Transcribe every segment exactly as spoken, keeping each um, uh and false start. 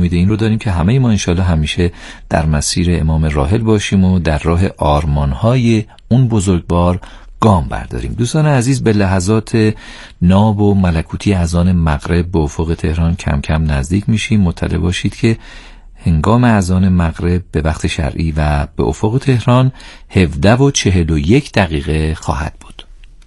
امید این رو داریم که همه ما انشالله همیشه در مسیر امام راحل باشیم و در راه آرمانهای اون بزرگوار گام برداریم. دوستان عزیز، به لحظات ناب و ملکوتی اذان مغرب به افق تهران کم کم نزدیک میشیم. مطلع باشید که هنگام اذان مغرب به وقت شرعی و به افق تهران هفده و چهل و یک دقیقه خواهد بود.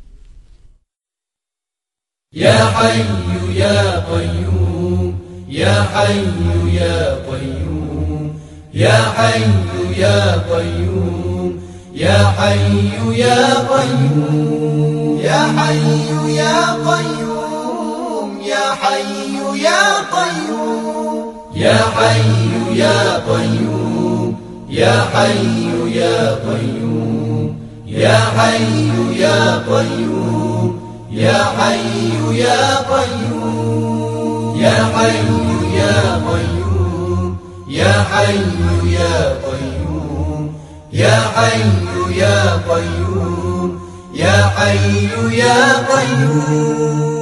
یا حی یا قیوم یا حی یا قیوم یا حی یا قیوم یا حی یا قیوم یا حی یا قیوم یا حی یا قیوم یا حی یا قیوم یا حی یا قیوم یا حی یا قیوم یا حی یا قیوم یا حی یا قیوم یا حی یا قیوم یا حی یا قیوم یا حی یا قیوم.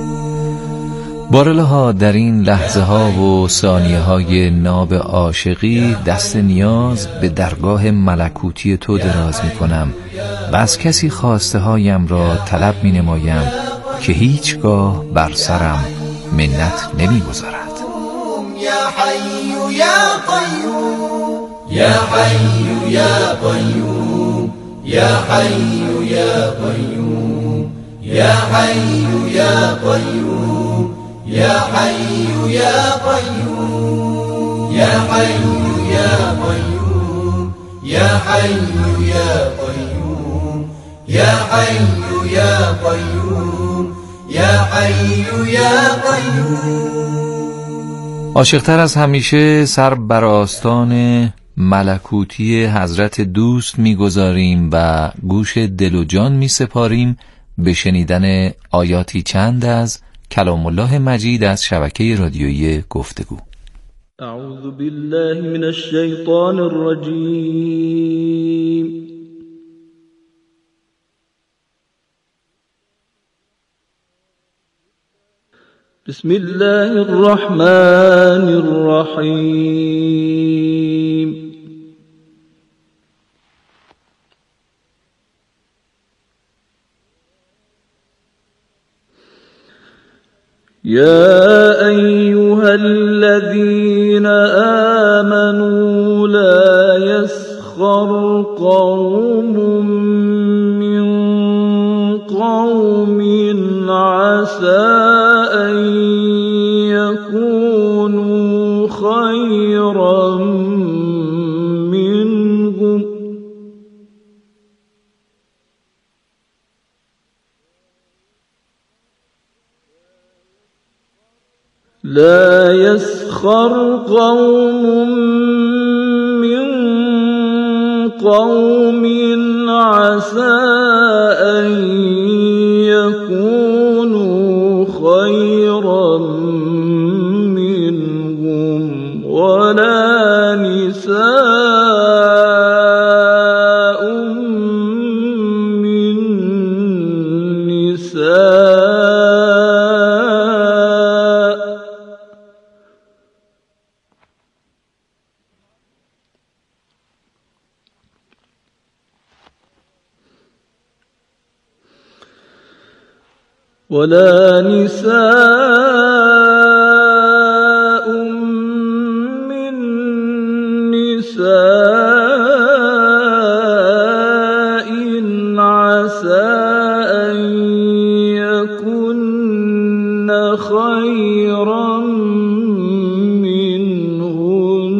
بارالها در این لحظه ها و ثانیه های ناب عاشقی دست نیاز به درگاه ملکوتی تو دراز می کنم و از کسی خواسته هایم را طلب می نمایم که هیچگاه بر سرم منت نمی گذارد. یا حی یا قیوم یا حی یا قیوم یا حی یا قیوم یا حی یا قیوم یا حی یا قیوم یا حی یا قیوم یا حی یا قیوم یا حی یا قیوم یا حی یا قیوم. عاشق‌تر از همیشه سر بر آستان ملکوتی حضرت دوست می‌گذاریم و گوش دل و جان می‌سپاریم به شنیدن آیاتی چند از کلام الله مجید از شبکه رادیویی گفتگو. اعوذ بالله من الشیطان الرجیم. بسم الله الرحمن الرحیم. يا أيها الذين آمنوا لا يسخر قوم من قوم عسى أن يكونوا خيرا منهم لا يسخر قوم من قوم عسى أن يكونوا خيرا منهم ولا نساء من نساء ولا نساء من نساء عسى أن يكن خيرا منهن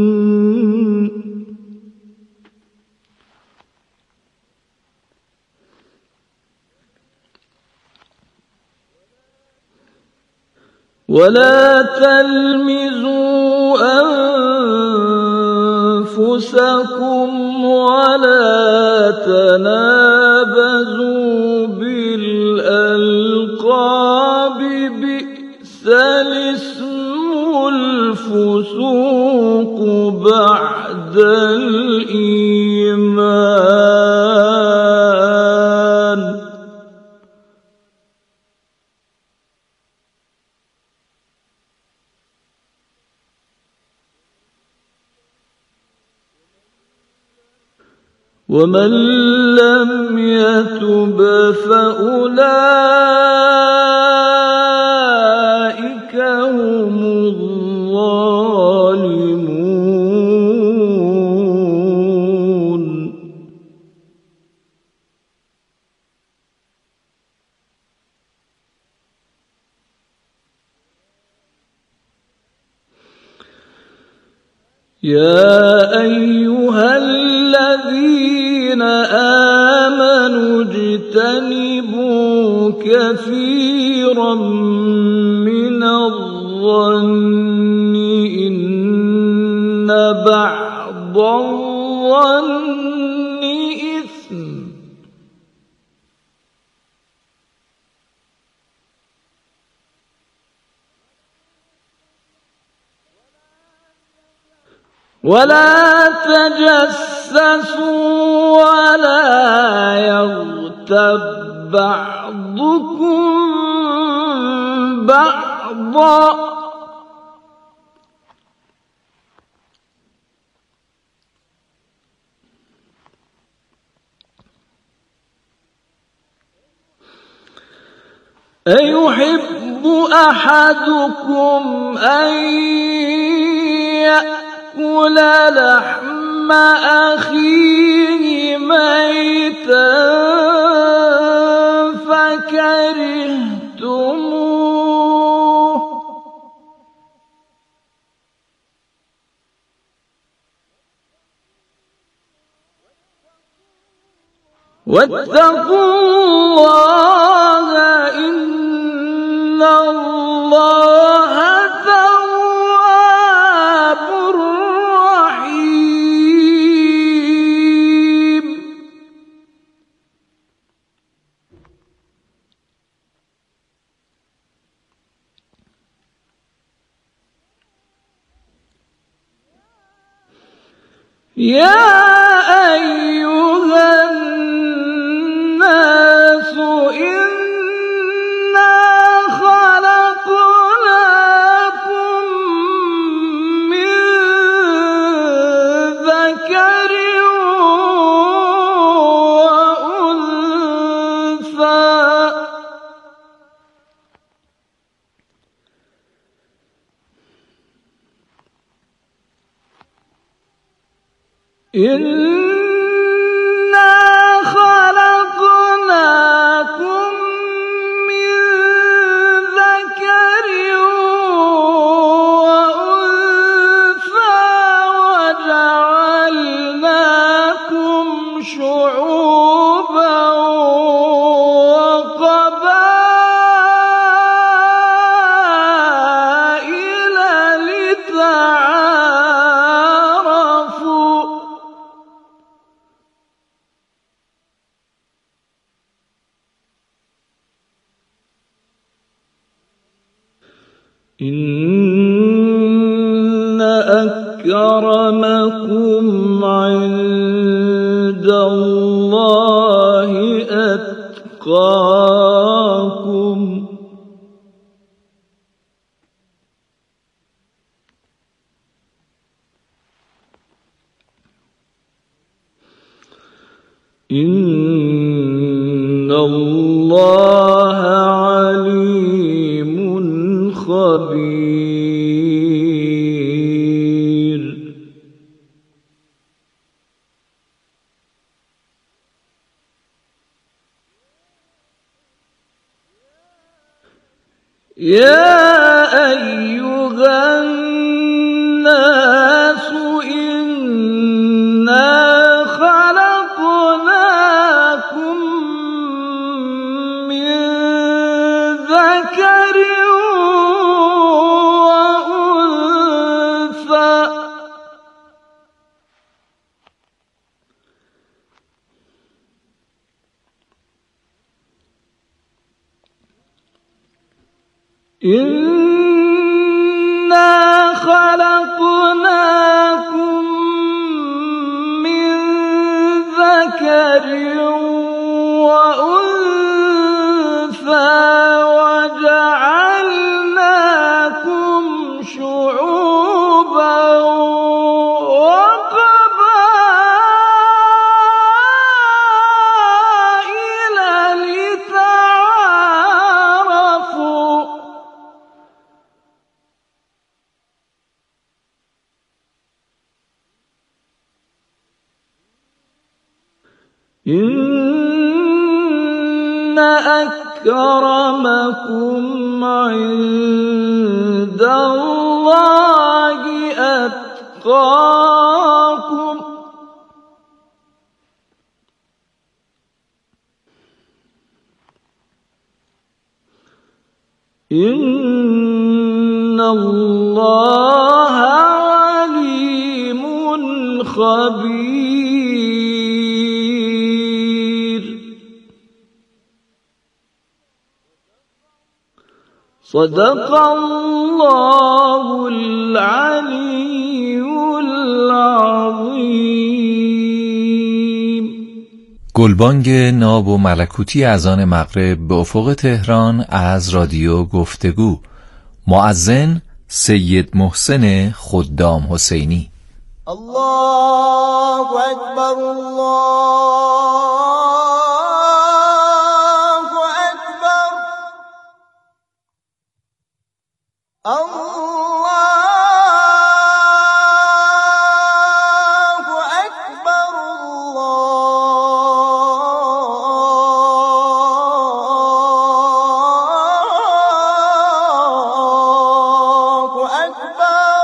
ولا تلمزوا أنفسكم ولا تنابزوا بالألقاب بئس الاسم الفسوق بعد الإيمان ومن لم يتب فأولئك هم الظالمون. يا أيها الذين آمنوا اجتنبوا كثيرا من الظن إن بعض الظن إثم ولا تجسسوا ولا يغتب بعضكم بعضا أيحب أحدكم أن يأكل لحم أخيه ميتا فكرهتموه واتقوا الله إن الله تواب رحيم. يا أيها الناس إنا خلقناكم من ذكر وأنثى إنا خلقناكم من ذكر وأنثى وجعلناكم شعوبا وقبائل لتعارفوا إن أكرمكم عند الله أتقاكم إن الله عليم خبير. يا أيها الناس إنا خلقناكم من ذكر وأنثى إنا خلقناكم من ذكر وأنثى وجعلناكم شعوبا وقبائل إن أكرمكم عند الله أتقاكم إن الله عليم خبير. صدق الله العلي العظيم. گلبانگ ناب و ملکوتی اذان مغرب به افق تهران از رادیو گفتگو. مؤذن سید محسن خدام حسینی. الله اکبر الله اکبر الله اکبر الله اکبر.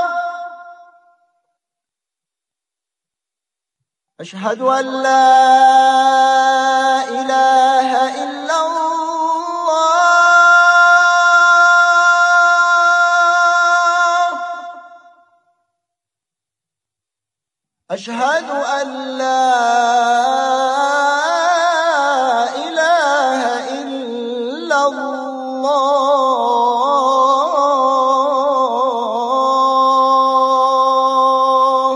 أشهد أن لا إله إلا الله. أشهد أن لا إله إلا الله.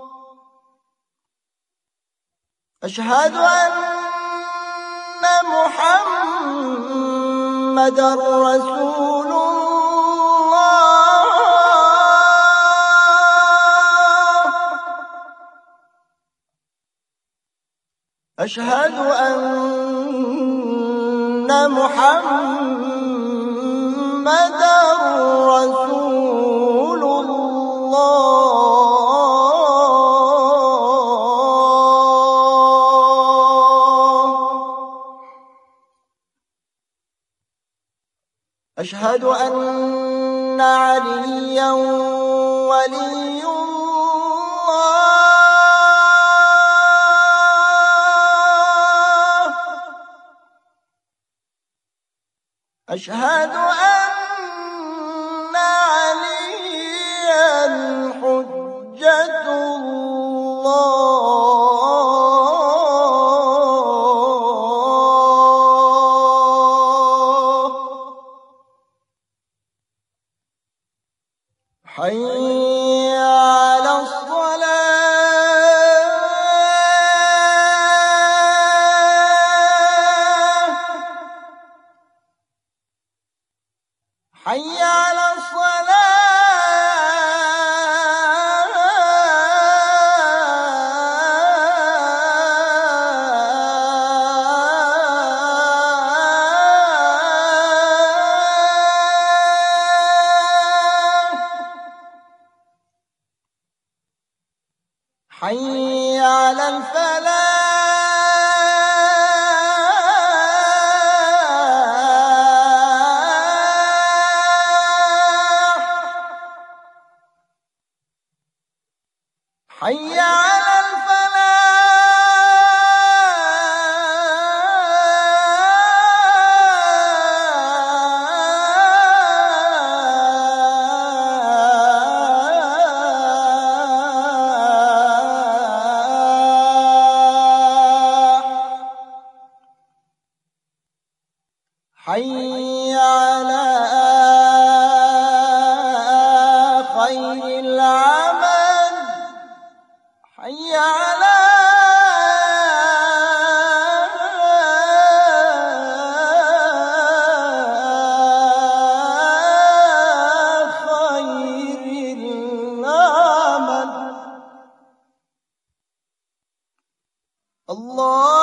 أشهد أن محمدًا رسول الله. أشهد أن محمدًا رسول الله. أشهد أن عليا ولي الله. أشهد أن عليا حجة الله. حي على الصلاة. حي على حي على الفلاح. حي على حي على خير العمل. حي على خير العمل. الله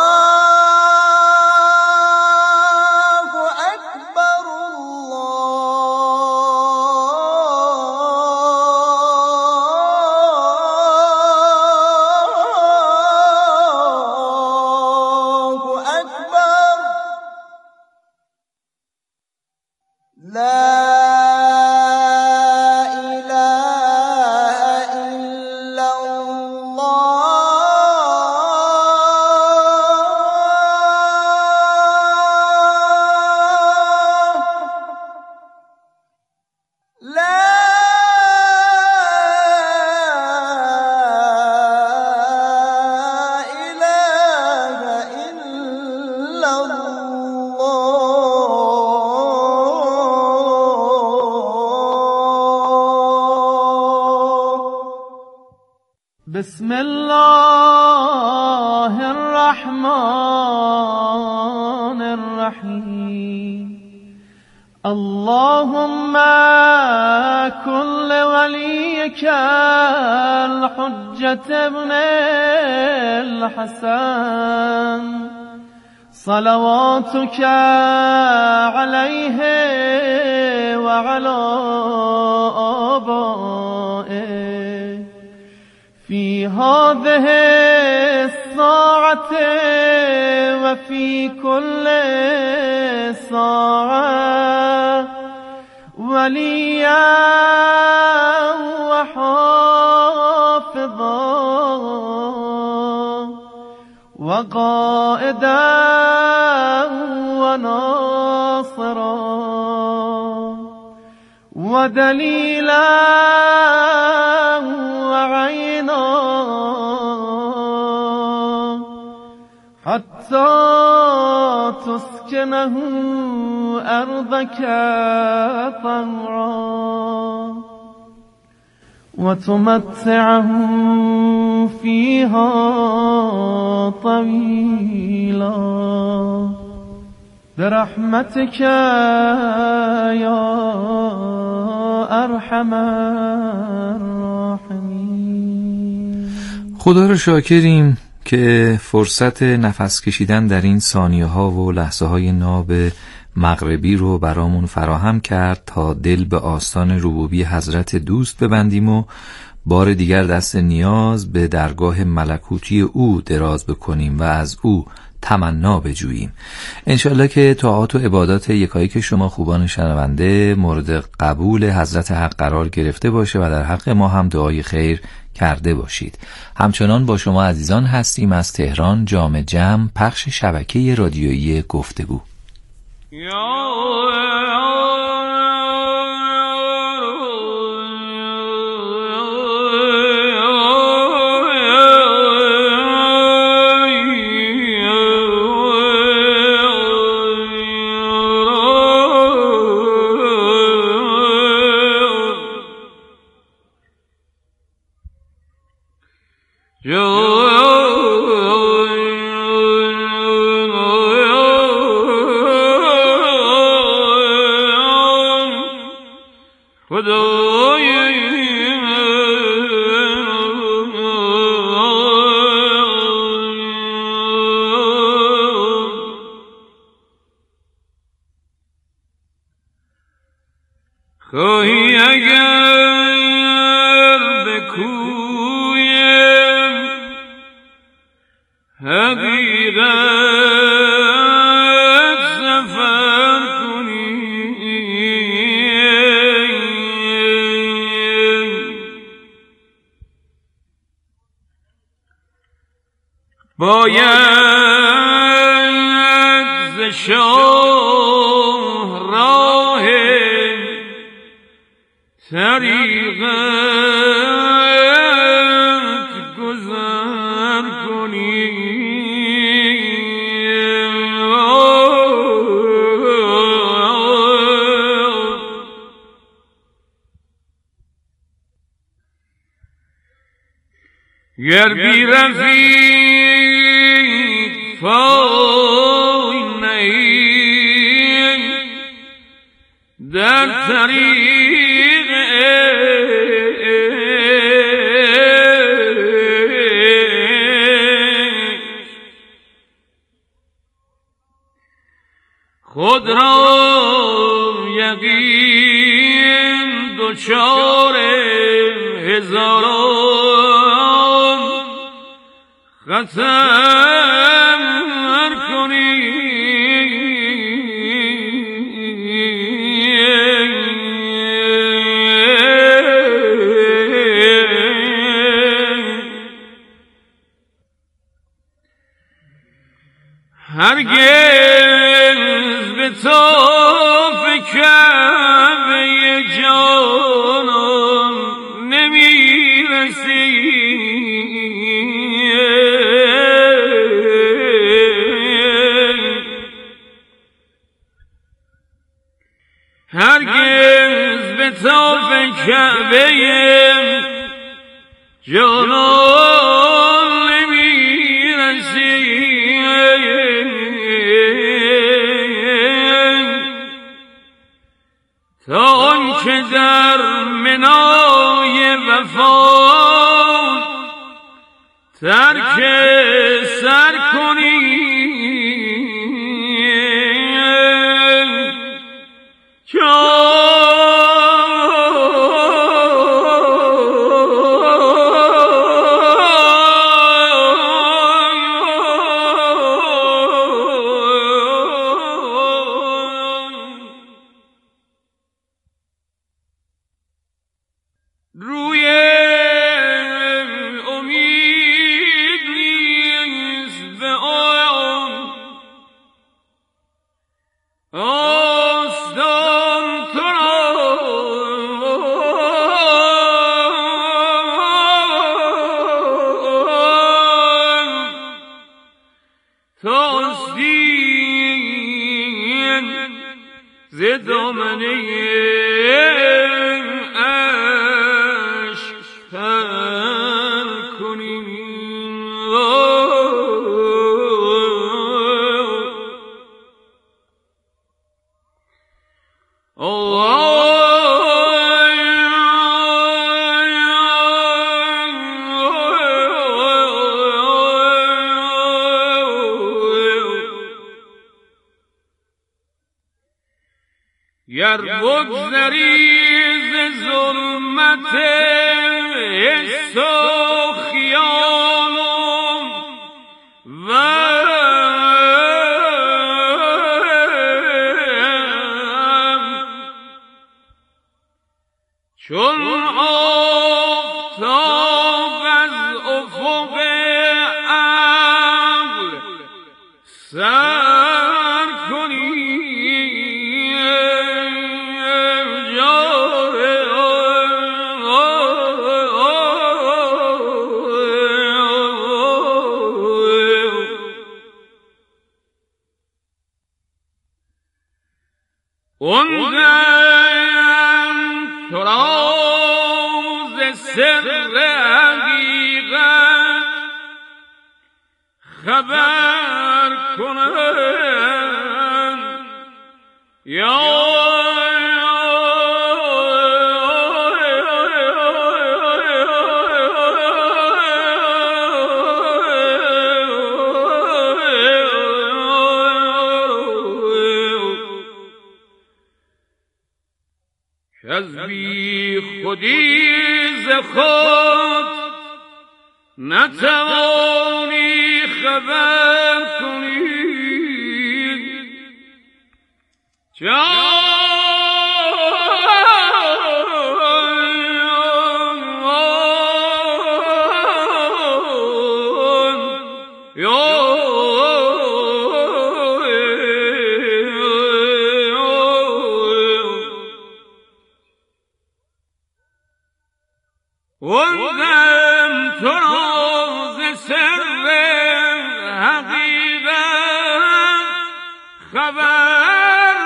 بسم الله الرحمن الرحیم. اللهم كن لوليك الحجة ابن الحسن صلواتك عليه وعلى آبائه في هذه الساعة وفي كل ساعة وليا وحافظا وقائدا وناصرا ودليلا وعينا حتى تسكنه أرضك طوعا وتمتعه فيها طويلا برحمتك يا ارحم الراحمین. خدا رو شاکریم که فرصت نفس کشیدن در این ثانیه ها و لحظه های ناب مغربی رو برامون فراهم کرد تا دل به آستان ربوبی حضرت دوست ببندیم و بار دیگر دست نیاز به درگاه ملکوتی او دراز بکنیم و از او تمنا بجوییم. انشالله که طاعات و عبادات یکایک شما خوبان شنونده مورد قبول حضرت حق قرار گرفته باشه و در حق ما هم دعای خیر کرده باشید. همچنان با شما عزیزان هستیم از تهران، جام جم، پخش شبکه رادیویی گفتگو. خواهی اگر به کوی حقیقت سفر کنی باید ز شاه راه طریقت گذر کنی گر بی رفیق پای نهی در طریق خود را یقین دچار هزاران خطر کنی هرگز به طاف کعبه جانان نمی رسی هرگز به طاف کعبه جانان نمیرسی تا آن که در منای وفا ترک سر کنی گر بگذری ز ظلمت حس و خیالم و چون آفتاب از افق عقل سر کنی اندم تو را ز سر حقیقت خبر کنم یا از بی خودی ز خود نتوانی خبر کنی وندم تو را ز سر حقیقت خبر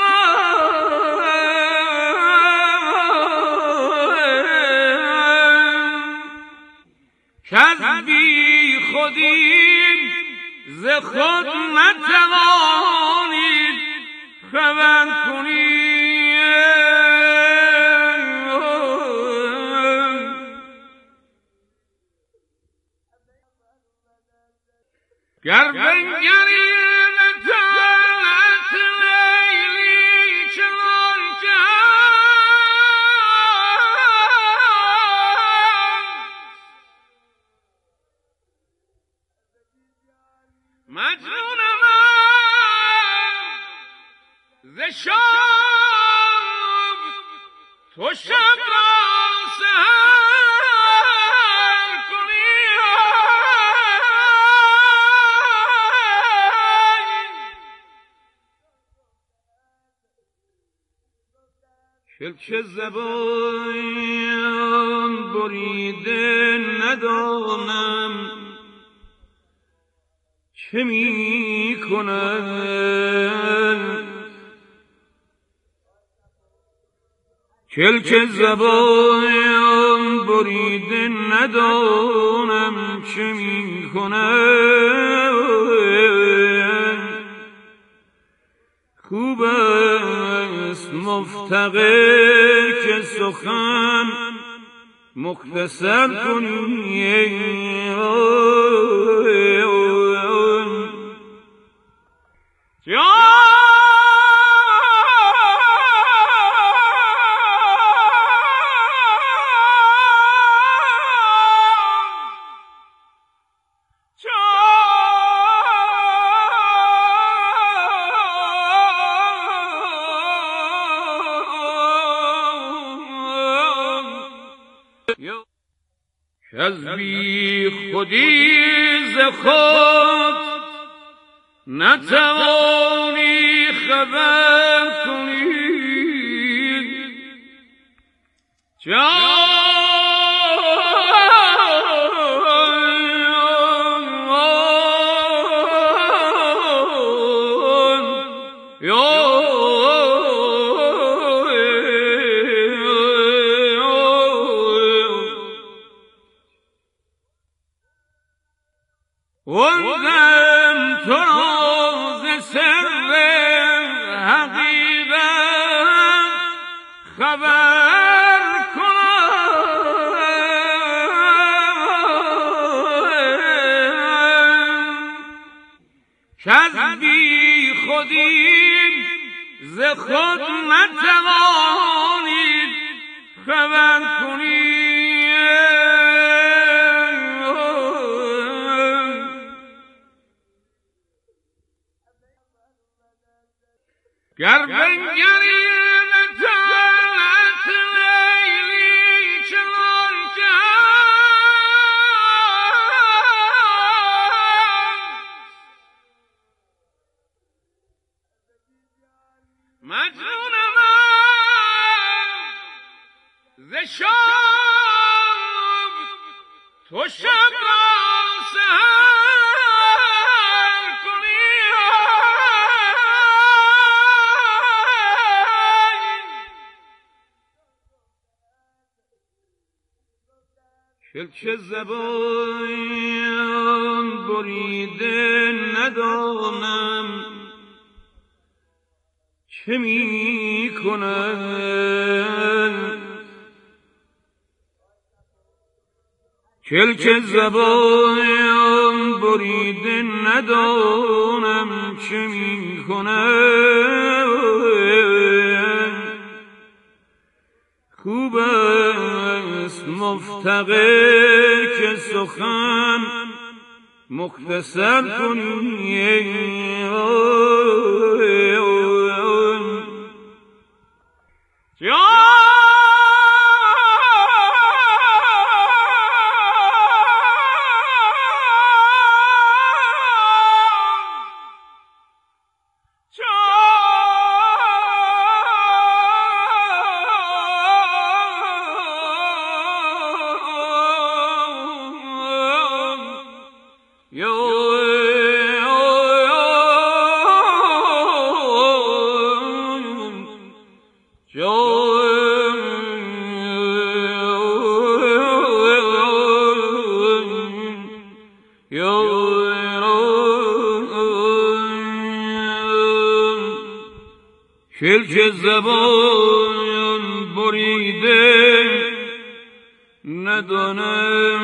کنم کز بی خودی ز خود نتوانید خبر کنی گر بنگری به طلعت لیلی چنان که مجنون من ز شب تو شب را سحر کنی کلک زبان بریده ندانم چه می کنم کلک زبان بریده ندانم چه می کنم. خوب است مفتقر که سخن مختصر کنی. از بی خودی ز خود نتوانی خبر کنی. وندم تو را ز سر حقیقت خبر کنم. کز بی خودی ز خود نتوانی خبر کنی. گر بنگری به طلعت لیلی چنان که مجنون من ز شب تو شب را سحر کنی. چه زبان بریده ندانم چه می کنم. چه زبان بریده ندانم چه می کنم. خوب است مفتقر که سخن مختصر کنی. چه زبان بریده ندانم